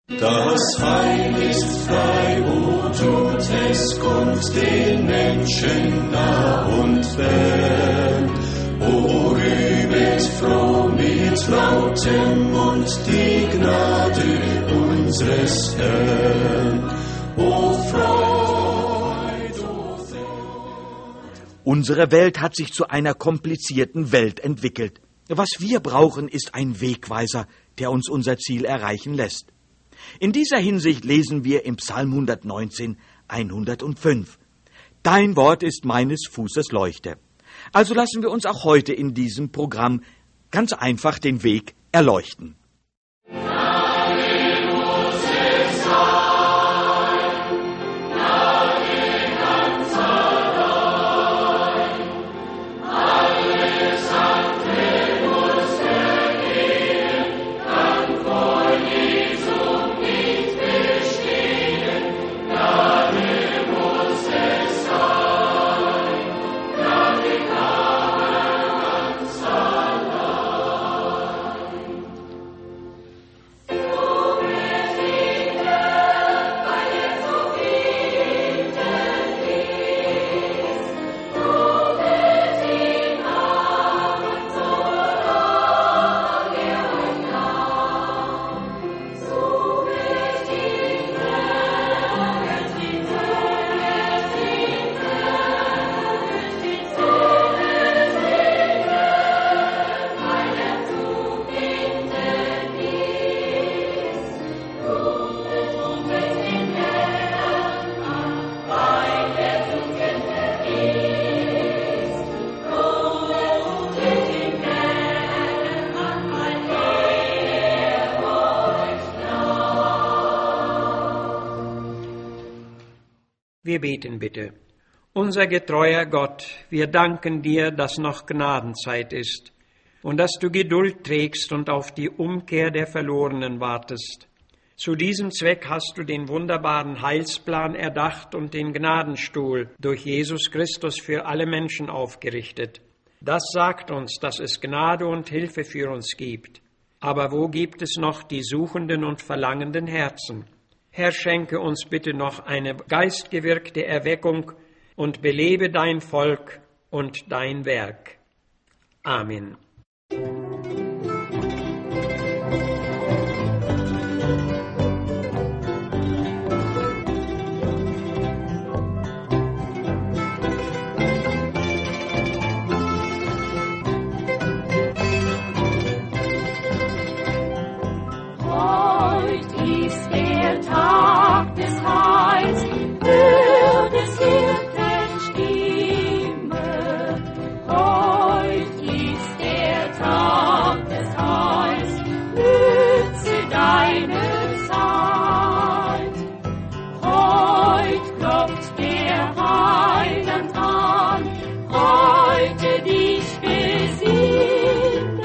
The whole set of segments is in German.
Das Heil ist frei, wo tut es, kommt den Menschen nah und fern. O rühmet froh mit lautem Mund die Gnade unseres Herrn. O Freud, o Freud. Unsere Welt hat sich zu einer komplizierten Welt entwickelt. Was wir brauchen, ist ein Wegweiser, der uns unser Ziel erreichen lässt. In dieser Hinsicht lesen wir im Psalm 119, 105. Dein Wort ist meines Fußes Leuchte. Also lassen wir uns auch heute in diesem Programm ganz einfach den Weg erleuchten. Wir beten bitte. Unser getreuer Gott, wir danken dir, dass noch Gnadenzeit ist und dass du Geduld trägst und auf die Umkehr der Verlorenen wartest. Zu diesem Zweck hast du den wunderbaren Heilsplan erdacht und den Gnadenstuhl durch Jesus Christus für alle Menschen aufgerichtet. Das sagt uns, dass es Gnade und Hilfe für uns gibt. Aber wo gibt es noch die suchenden und verlangenden Herzen? Herr, schenke uns bitte noch eine geistgewirkte Erweckung und belebe dein Volk und dein Werk. Amen. Tag des Heils, hört des Hirten Stimme. Heut ist der Tag des Heils, nütze deine Zeit. Heut klopft der Heiland an, heute dich besinne,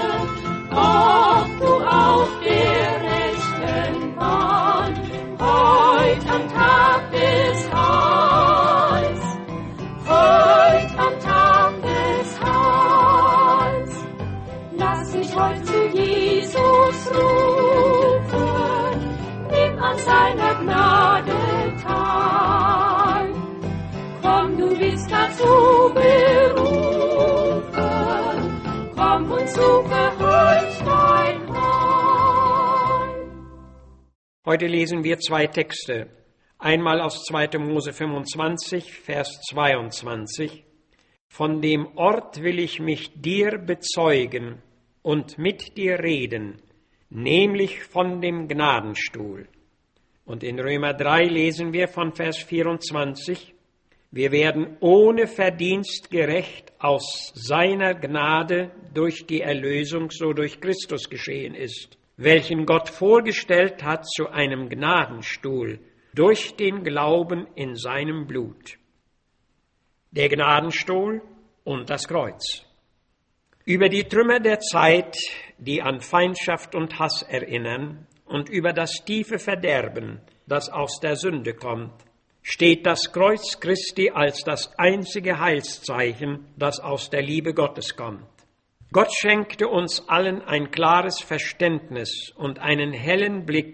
ob du auf der rechten Bahn heut am Tag des Heils, heut am Tag des Heils. Lass mich heut zu Jesus rufen, nimm an seiner Gnade teil. Komm, du bist dazu berufen, komm und suche heut dein Heil. Heute lesen wir zwei Texte. Einmal aus 2. Mose 25, Vers 22. Von dem Ort will ich mich dir bezeugen und mit dir reden, nämlich von dem Gnadenstuhl. Und in Römer 3 lesen wir von Vers 24, wir werden ohne Verdienst gerecht aus seiner Gnade durch die Erlösung, so durch Christus geschehen ist, welchen Gott vorgestellt hat zu einem Gnadenstuhl durch den Glauben in seinem Blut. Der Gnadenstuhl und das Kreuz. Über die Trümmer der Zeit, die an Feindschaft und Hass erinnern, und über das tiefe Verderben, das aus der Sünde kommt, steht das Kreuz Christi als das einzige Heilszeichen, das aus der Liebe Gottes kommt. Gott schenkte uns allen ein klares Verständnis und einen hellen Blick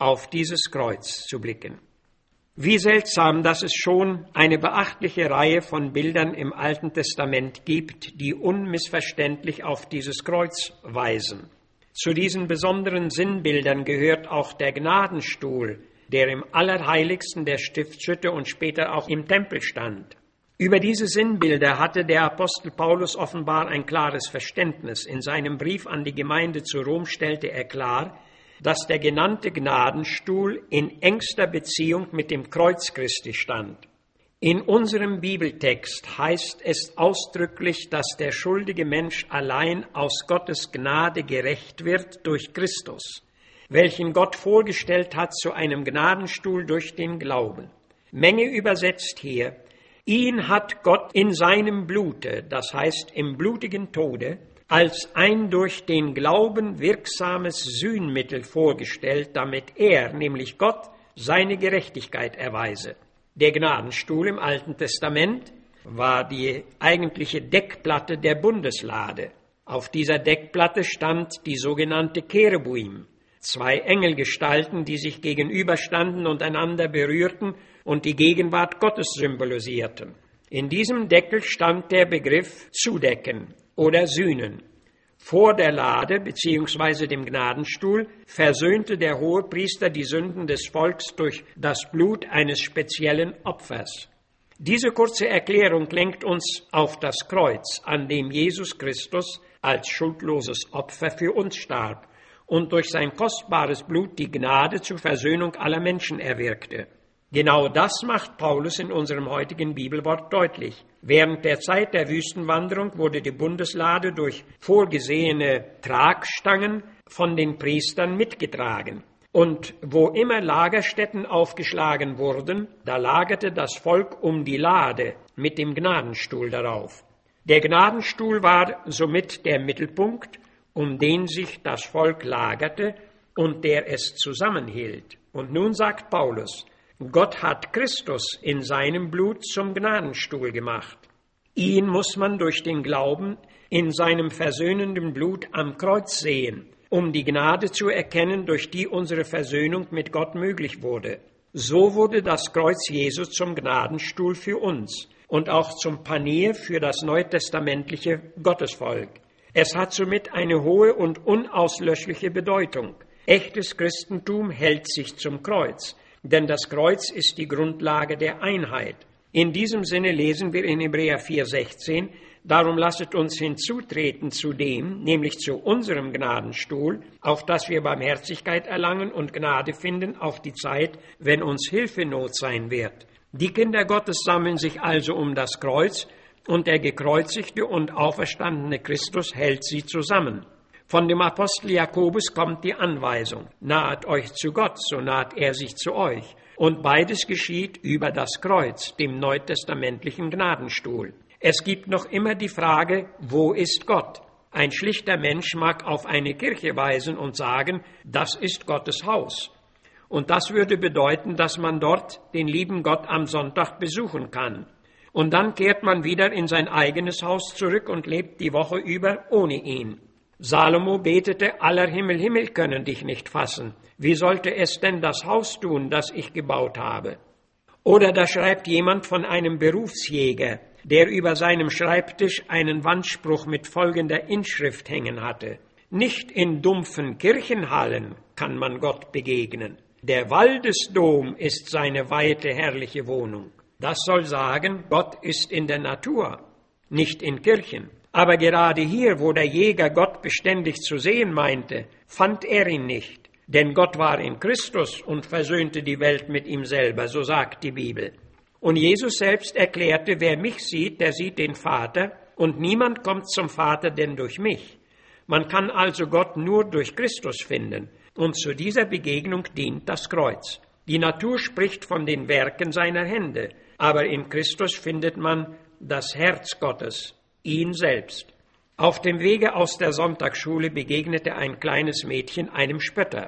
auf dieses Kreuz zu blicken. Wie seltsam, dass es schon eine beachtliche Reihe von Bildern im Alten Testament gibt, die unmissverständlich auf dieses Kreuz weisen. Zu diesen besonderen Sinnbildern gehört auch der Gnadenstuhl, der im Allerheiligsten der Stiftshütte und später auch im Tempel stand. Über diese Sinnbilder hatte der Apostel Paulus offenbar ein klares Verständnis. In seinem Brief an die Gemeinde zu Rom stellte er klar, dass der genannte Gnadenstuhl in engster Beziehung mit dem Kreuz Christi stand. In unserem Bibeltext heißt es ausdrücklich, dass der schuldige Mensch allein aus Gottes Gnade gerecht wird durch Christus, welchen Gott vorgestellt hat zu einem Gnadenstuhl durch den Glauben. Menge übersetzt hier: Ihn hat Gott in seinem Blute, das heißt im blutigen Tode, als ein durch den Glauben wirksames Sühnmittel vorgestellt, damit er, nämlich Gott, seine Gerechtigkeit erweise. Der Gnadenstuhl im Alten Testament war die eigentliche Deckplatte der Bundeslade. Auf dieser Deckplatte stand die sogenannte Cheruim, 2 Engelgestalten, die sich gegenüberstanden und einander berührten und die Gegenwart Gottes symbolisierten. In diesem Deckel stand der Begriff zudecken oder sühnen. Vor der Lade bzw. dem Gnadenstuhl versöhnte der Hohepriester die Sünden des Volks durch das Blut eines speziellen Opfers. Diese kurze Erklärung lenkt uns auf das Kreuz, an dem Jesus Christus als schuldloses Opfer für uns starb und durch sein kostbares Blut die Gnade zur Versöhnung aller Menschen erwirkte. Genau das macht Paulus in unserem heutigen Bibelwort deutlich. Während der Zeit der Wüstenwanderung wurde die Bundeslade durch vorgesehene Tragstangen von den Priestern mitgetragen. Und wo immer Lagerstätten aufgeschlagen wurden, da lagerte das Volk um die Lade mit dem Gnadenstuhl darauf. Der Gnadenstuhl war somit der Mittelpunkt, um den sich das Volk lagerte und der es zusammenhielt. Und nun sagt Paulus: Gott hat Christus in seinem Blut zum Gnadenstuhl gemacht. Ihn muss man durch den Glauben in seinem versöhnenden Blut am Kreuz sehen, um die Gnade zu erkennen, durch die unsere Versöhnung mit Gott möglich wurde. So wurde das Kreuz Jesu zum Gnadenstuhl für uns und auch zum Panier für das neutestamentliche Gottesvolk. Es hat somit eine hohe und unauslöschliche Bedeutung. Echtes Christentum hält sich zum Kreuz, denn das Kreuz ist die Grundlage der Einheit. In diesem Sinne lesen wir in Hebräer 4,16: Darum lasset uns hinzutreten zu dem, nämlich zu unserem Gnadenstuhl, auf dass wir Barmherzigkeit erlangen und Gnade finden auf die Zeit, wenn uns Hilfenot sein wird. Die Kinder Gottes sammeln sich also um das Kreuz, und der gekreuzigte und auferstandene Christus hält sie zusammen. Von dem Apostel Jakobus kommt die Anweisung: Nahet euch zu Gott, so naht er sich zu euch. Und beides geschieht über das Kreuz, dem neutestamentlichen Gnadenstuhl. Es gibt noch immer die Frage: Wo ist Gott? Ein schlichter Mensch mag auf eine Kirche weisen und sagen, das ist Gottes Haus. Und das würde bedeuten, dass man dort den lieben Gott am Sonntag besuchen kann. Und dann kehrt man wieder in sein eigenes Haus zurück und lebt die Woche über ohne ihn. Salomo betete: Aller Himmel, Himmel können dich nicht fassen. Wie sollte es denn das Haus tun, das ich gebaut habe? Oder da schreibt jemand von einem Berufsjäger, der über seinem Schreibtisch einen Wandspruch mit folgender Inschrift hängen hatte: Nicht in dumpfen Kirchenhallen kann man Gott begegnen. Der Waldesdom ist seine weite, herrliche Wohnung. Das soll sagen, Gott ist in der Natur, nicht in Kirchen. Aber gerade hier, wo der Jäger Gott beständig zu sehen meinte, fand er ihn nicht. Denn Gott war in Christus und versöhnte die Welt mit ihm selber, so sagt die Bibel. Und Jesus selbst erklärte: Wer mich sieht, der sieht den Vater, und niemand kommt zum Vater denn durch mich. Man kann also Gott nur durch Christus finden, und zu dieser Begegnung dient das Kreuz. Die Natur spricht von den Werken seiner Hände, aber in Christus findet man das Herz Gottes, ihn selbst. Auf dem Wege aus der Sonntagsschule begegnete ein kleines Mädchen einem Spötter.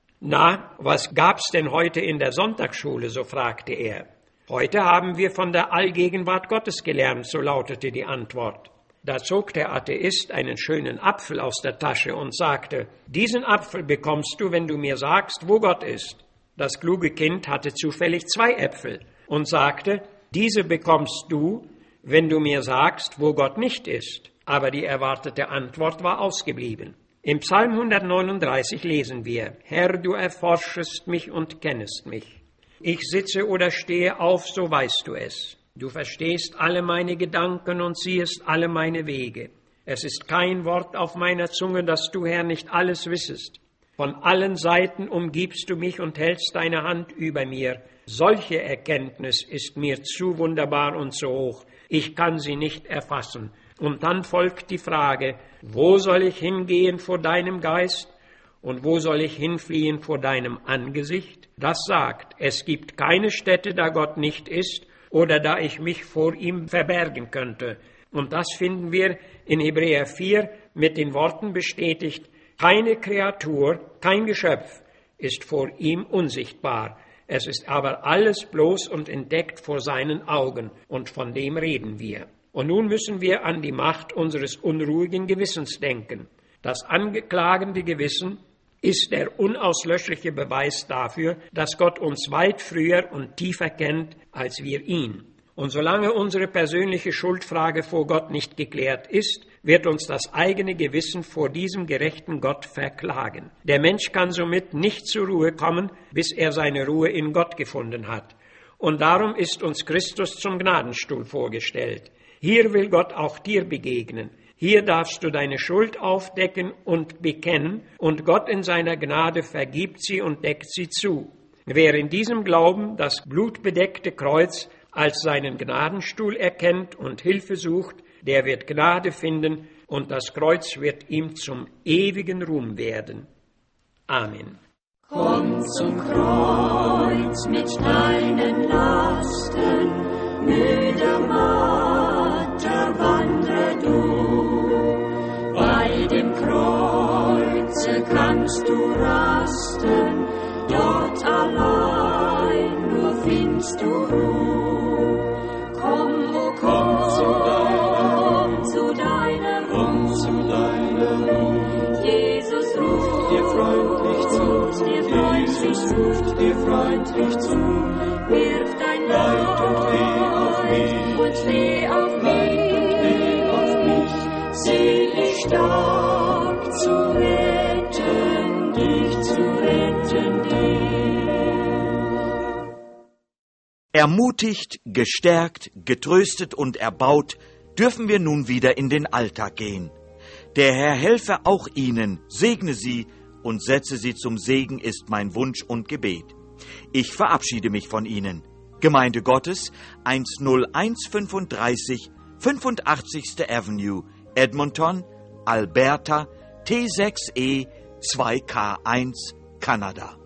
»Na, was gab's denn heute in der Sonntagsschule?« so fragte er. »Heute haben wir von der Allgegenwart Gottes gelernt«, so lautete die Antwort. Da zog der Atheist einen schönen Apfel aus der Tasche und sagte, diesen Apfel bekommst du, wenn du mir sagst, wo Gott ist. Das kluge Kind hatte zufällig 2 Äpfel und sagte, diese bekommst du, wenn du mir sagst, wo Gott nicht ist. Aber die erwartete Antwort war ausgeblieben. Im Psalm 139 lesen wir, Herr, du erforschest mich und kennest mich. Ich sitze oder stehe auf, so weißt du es. Du verstehst alle meine Gedanken und siehest alle meine Wege. Es ist kein Wort auf meiner Zunge, dass du, Herr, nicht alles wissest. Von allen Seiten umgibst du mich und hältst deine Hand über mir. Solche Erkenntnis ist mir zu wunderbar und zu hoch. Ich kann sie nicht erfassen. Und dann folgt die Frage, wo soll ich hingehen vor deinem Geist und wo soll ich hinfliehen vor deinem Angesicht? Das sagt, es gibt keine Stätte, da Gott nicht ist oder da ich mich vor ihm verbergen könnte. Und das finden wir in Hebräer 4 mit den Worten bestätigt, keine Kreatur, kein Geschöpf ist vor ihm unsichtbar. Es ist aber alles bloß und entdeckt vor seinen Augen und von dem reden wir. Und nun müssen wir an die Macht unseres unruhigen Gewissens denken. Das angeklagende Gewissen ist der unauslöschliche Beweis dafür, dass Gott uns weit früher und tiefer kennt als wir ihn. Und solange unsere persönliche Schuldfrage vor Gott nicht geklärt ist, wird uns das eigene Gewissen vor diesem gerechten Gott verklagen. Der Mensch kann somit nicht zur Ruhe kommen, bis er seine Ruhe in Gott gefunden hat. Und darum ist uns Christus zum Gnadenstuhl vorgestellt. Hier will Gott auch dir begegnen. Hier darfst du deine Schuld aufdecken und bekennen, und Gott in seiner Gnade vergibt sie und deckt sie zu. Wer in diesem Glauben das blutbedeckte Kreuz als seinen Gnadenstuhl erkennt und Hilfe sucht, der wird Gnade finden, und das Kreuz wird ihm zum ewigen Ruhm werden. Amen. Komm zum Kreuz mit deinen Lasten, müder, matter Wanderer du. Bei dem Kreuze kannst du rasten, dort allein nur findest du Ruhe. Komm, oh komm zu deiner Ruhe. Jesus ruft dir freundlich zu, wirf dein Leid und steh auf mich, sieh ich stark zu retten dich. Ermutigt, gestärkt, getröstet und erbaut, dürfen wir nun wieder in den Alltag gehen. Der Herr helfe auch Ihnen, segne Sie und setze Sie zum Segen, ist mein Wunsch und Gebet. Ich verabschiede mich von Ihnen. Gemeinde Gottes, 10135, 85. Avenue, Edmonton, Alberta, T6E 2K1, Kanada.